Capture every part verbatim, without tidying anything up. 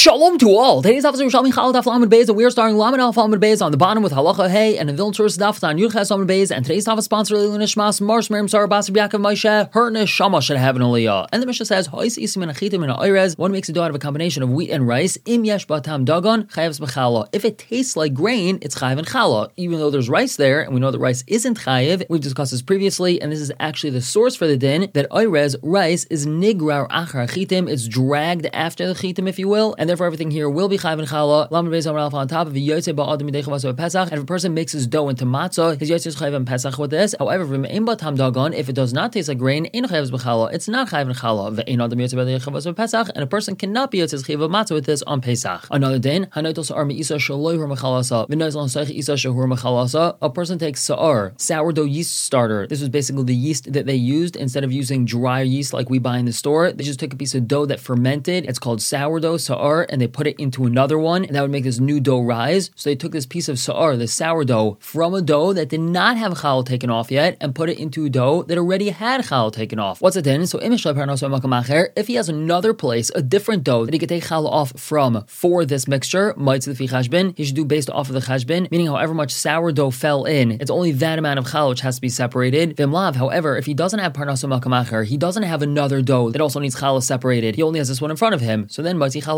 Shalom to all. Today's episode of Shalom Challah Daf Lamed Beis, and we are starting Lamed Alf Lamed Beis on the bottom with Halacha Hey and the Vilna Source Daf on Yud Ches Lamed Beis. And today's Daf is sponsored by Nishmas Marsh Miriam Sarah Basib Yaakov Moshe. Her neshama should have an aliyah. And the Mishnah says, Hois isim and achitim and oirez. One makes a dough out of a combination of wheat and rice. Im yesh batam dagon chayavs b'chala. If it tastes like grain, it's chayav and chala. Even though there's rice there, and we know that rice isn't chayav. We've discussed this previously, and this is actually the source for the din that oirez rice is nigrar achar chitim. It's dragged after the chitim, if you will, and therefore everything here will be chayv and chala. Lamed Beis Amar Alpha on top of a yotze ba'adam midei chavas Pesach. And if a person makes his dough into matzah, his yotze is chayv and Pesach with this. However, if it does not taste like grain, ein chayv b'chala. It's not chayv and chala. Ve'ein adam yotze ba'adam chavas Pesach, and a person cannot be yotze chayv matzah with this on Pesach. Another din, hanotos sa'ar me'isa shaloi hur machalasa. V'nozel l'sayich isa shahur machalasa. A person takes sa'ar, sourdough yeast starter. This was basically the yeast that they used instead of using dry yeast like we buy in the store. They just took a piece of dough that fermented. It's called sourdough, sa'ar, and they put it into another one, and that would make this new dough rise. So they took this piece of sa'ar, the sourdough, from a dough that did not have chal taken off yet, and put it into a dough that already had chal taken off. What's it then? So if he has another place, a different dough that he could take chal off from for this mixture, he should do based off of the chashbin, meaning however much sourdough fell in, it's only that amount of chal which has to be separated. Vimlav, however, if he doesn't have parnaso makamacher, he doesn't have another dough that also needs challah separated. He only has this one in front of him. So then,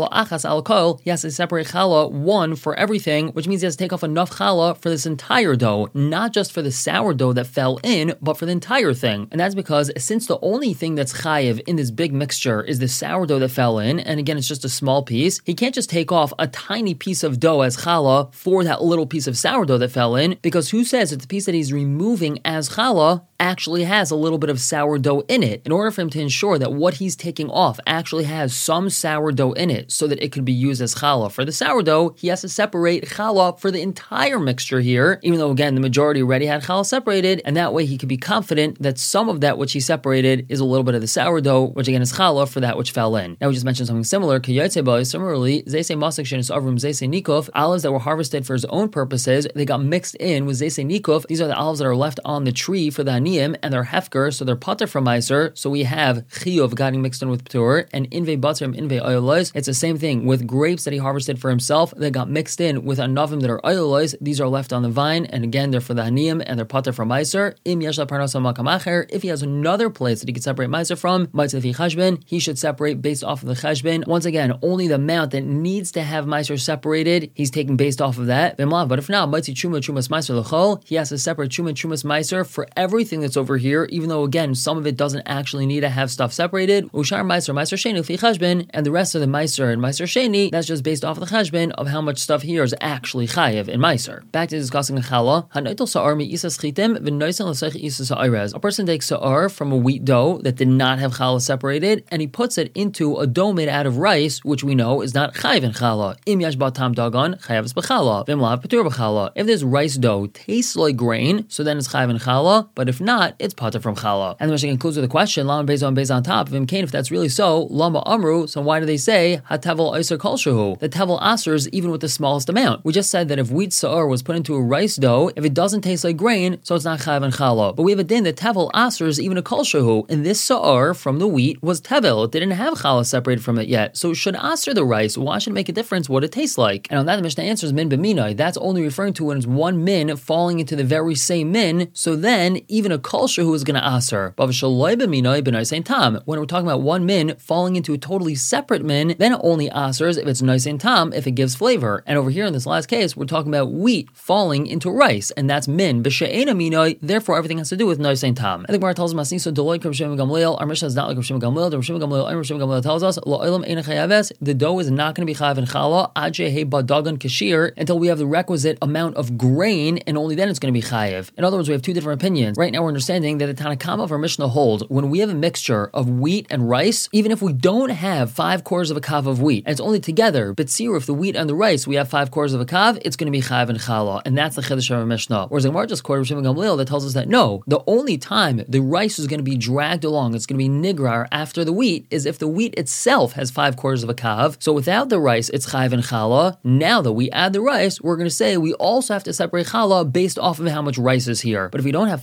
he has to separate challah one for everything, which means he has to take off enough challah for this entire dough, not just for the sourdough that fell in, but for the entire thing. And that's because since the only thing that's chayiv in this big mixture is the sourdough that fell in, and again, it's just a small piece, he can't just take off a tiny piece of dough as challah for that little piece of sourdough that fell in, because who says that the piece that he's removing as challah actually has a little bit of sourdough in it? In order for him to ensure that what he's taking off actually has some sourdough in it so that it could be used as challah for the sourdough, he has to separate challah for the entire mixture here, even though again the majority already had challah separated, and that way he could be confident that some of that which he separated is a little bit of the sourdough, which again is challah for that which fell in. Now we just mentioned something similar. Similarly, zayse masik shenis avrim zayse nikuf, olives that were harvested for his own purposes, they got mixed in with zayse nikuf. These are the olives that are left on the tree for the aniyim, and they're hefker, so they're pater from meiser. So we have chiyuv getting mixed in with ptur, and inve batrim inve oilos. It's the same thing with grapes that he harvested for himself. They got mixed in with anavim that are oilos. These are left on the vine, and again they're for the aniyim and they're pater from meiser. Im yeshla parnasa makamacher. If he has another place that he can separate meiser from, meitzlefi chashbin, he should separate based off of the chashbin. Once again, only the amount that needs to have meiser separated, he's taking based off of that. But if not, mitzli chuma chumas meiser lechol, he has to separate chuma chumas meiser for everything that's over here, even though again some of it doesn't actually need to have stuff separated. Ushar meiser meiser sheni fi chashbin, and the rest of the meiser and meiser sheni, that's just based off of the chashbin of how much stuff here is actually chayiv in meiser. Back to discussing the challah. Hanotel sa'ar mi isas chitim v'noisen l'seich isas ha'irez. A person takes sa'ar from a wheat dough that did not have challah separated, and he puts it into a dough made out of rice, which we know is not chayiv in challah. Im yash batam dagan chayavs b'challah v'imlav patur b'challah. If this rice dough tastes like grain, so then it's chayiv in challah, but if not, it's pater from challah. And the Mishnah concludes with a question: Lama beis on beis on top. If if that's really so, lama amru. So why do they say hatevel iser kol shehu? The tevel asers even with the smallest amount. We just said that if wheat sa'ar was put into a rice dough, if it doesn't taste like grain, so it's not chayav and challah. But we have a din that tevel asers even a kol shehu, and this sa'ar from the wheat was tevel. It didn't have challah separated from it yet, so it should aser the rice. Why should it make a difference what it tastes like? And on that, the Mishnah answers min b'minai. That's only referring to when it's one min falling into the very same min. So then even a kol shehu is going to aser. But when we're talking about one min falling into a totally separate min, then it only asers if it's nice and tam, if it gives flavor. And over here in this last case, we're talking about wheat falling into rice, and that's min. B'she'ena minoi, therefore everything has to do with nice and tam. I think Gemara tells us Masniso Deloy Rav Shimon Gamliel. Our Mishnah is not like Rav Shimon Gamliel. Rav Shimon Gamliel, Rav Shimon Gamliel tells us La'olam eina chayaves. The dough is not going to be chayav and challah ad she'hei badagan kashir until we have the requisite amount of grain, and only then it's going to be chayav. In other words, we have two different opinions. Right now, we're understanding that the Tanakama of our Mishnah holds when we have a mixture of wheat and rice, even if we don't have five quarters of a kav of wheat, and it's only together, but see, if the wheat and the rice, we have five quarters of a kav, it's going to be chayav and challah, and that's the chiddush of our Mishnah. Whereas the Gemara just quoted Shimon Gamliel that tells us that no, the only time the rice is going to be dragged along, it's going to be nigrar after the wheat, is if the wheat itself has five quarters of a kav. So without the rice, it's chayav and challah. Now that we add the rice, we're going to say we also have to separate challah based off of how much rice is here. But if we don't have five quarters of a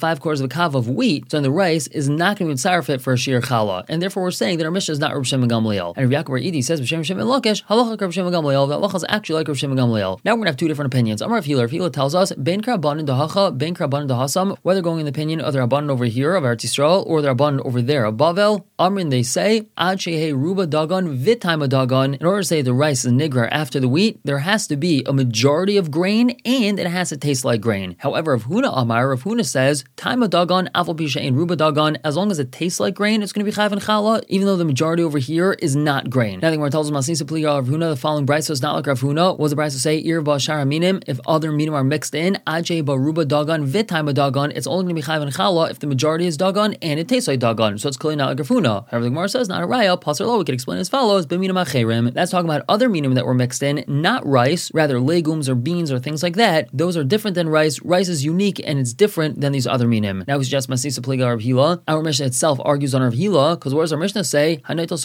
kav of wheat, so then the rice is not going to be mitzaref it for a shir challah. And therefore we're saying that our Mishnah is not Reb Shimon Gamliel. And Rabbi Yaakov Bar Idi says, B'Shem Shimon Lakish, halacha Reb Shimon Gamliel, that halacha is actually like Reb Shimon Gamliel. Now we're going to have two different opinions. Amar Rav Hila, Rav Hila tells us, Ben Krabanan Dahacha, Ben Krabanan Dahasam, whether going in the opinion of the Rabbanan over here of Eretz Yisrael or the Rabbanan over there of Bavel, Amrin they say, Ad Shehe Ruba Dagan, Vitayma Dagan. In order to say the rice is nigra after the wheat, there has to be a majority of grain and it has to taste like grain. However, Rav Huna Amar, Rav Huna says, Taima Dagan, Afal Pisha and Ruba Dagan, as long as it tastes like grain, it's going to be Chayv and Chala, even though the majority over here is not grain. Now, the Gemara tells us, Masisa Pliga Rav Huna, the following brisa is not like Rav Huna. What does the brisa say? Ir ba shara minim, if other minim are mixed in, Ajay ba Ruba Dagan, Vitayma Dagan, it's only going to be Chayv and Chala if the majority is Dagan and it tastes like Dagan. So it's clearly not like Rav Huna. However, the Gemara says, not a raya, passer lo, we can explain as follows, B'minim acherim. That's talking about other minim that were mixed in, not rice, rather legumes or beans or things like that. Those are different than rice. Rice is unique and it's different than these other minim. Now we suggest Masisa Pliga Rav Hila. Our Mishnah itself argues on Rav Hila, because what does our Mishnah say?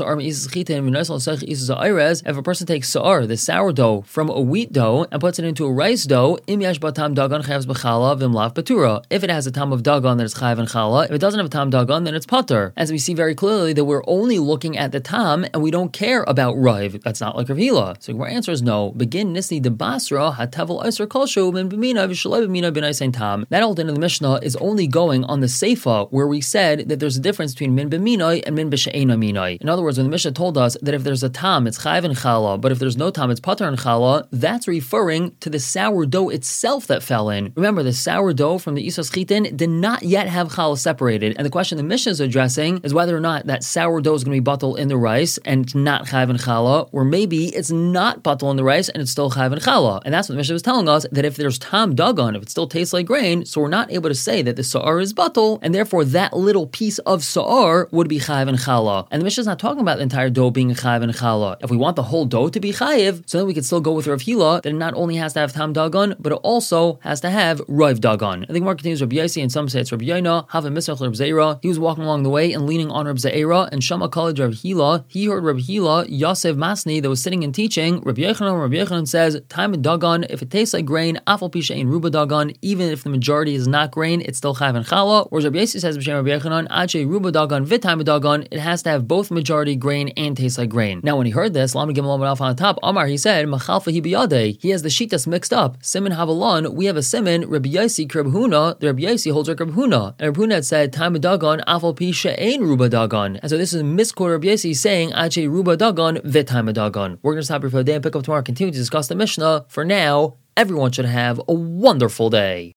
If a person takes sa'ar, the sourdough, from a wheat dough and puts it into a rice dough, if it has a tam of dagan, then it's chayav and chala. If it doesn't have a tam dagan, then it's pater. As we see very clearly that we're only looking at the tam and we don't care about rive. That's not like Rav Hila. So our answer is no. Begin nisni de basra hatavel iser kolshu min b'mina v'shalai b'mina b'naisain tam. That old in the Mishnah is only going on the seifa where we said that there's a difference between min b'minai and min b'she'ena minai. In other words, when the Mishnah told us that if there's a tam, it's chayav and chala, but if there's no tam, it's pater and chala, that's referring to the sourdough itself that fell in. Remember, the sourdough from the Isas Chitin did not yet have chala separated, and the question the Mishnah is addressing is whether or not that sourdough is going to be batal in the rice and it's not chayav and chala, or maybe it's not batal in the rice and it's still chayav and chala. And that's what the Mishnah was telling us, that if there's tam dagan, if it still tastes like grain, so we're not able to say that the sa'ar is batal, and therefore that little piece of sa'ar would be chayav and chala. And the Mishnah is not talking about the entire dough being chayav and chala. If we want the whole dough to be chayav, so then we could still go with Rav Hila, that it not only has to have tam dagan, but it also has to have rive dagan. I think Mark continues Rabbi Yossi, and some say it's Rabbi Yaina, have a misrach Rabbi Zeira. He was walking along the way and leaning on Rabbi Zeira, and Shama called Rabbi Hila. He heard Rabbi Hila, Yosef Masni, that was sitting and teaching. Rabbi Yochanan, Rabbi Yochanan says, time and dagan, if it tastes like grain, afal pisha and ruba dagan, even if the majority is not grain, it's still chayav and chala. Whereas Rabbi Yossi says, Rabbi Yochanan, ache ruba dagan, vitime dagan, it has to have both majority grain and taste like grain. Now, when he heard this, Lama Gimel Alpha on the top, Amar, he said, Machalfa hi biyadeh, he has the shitas mixed up. Siman Havalon, we have a siman, Rabbi Yossi Reb Huna, the Rabbi Yossi holds like Reb Huna. And Reb Huna had said, time dagan, afal pi she'ein ruba dagan. And so this is a misquote Rabbi Yossi saying, ache ruba dagan, vitime dagan. We're going to stop here for the day and pick up tomorrow and continue to discuss the Mishnah. For now, everyone should have a wonderful day.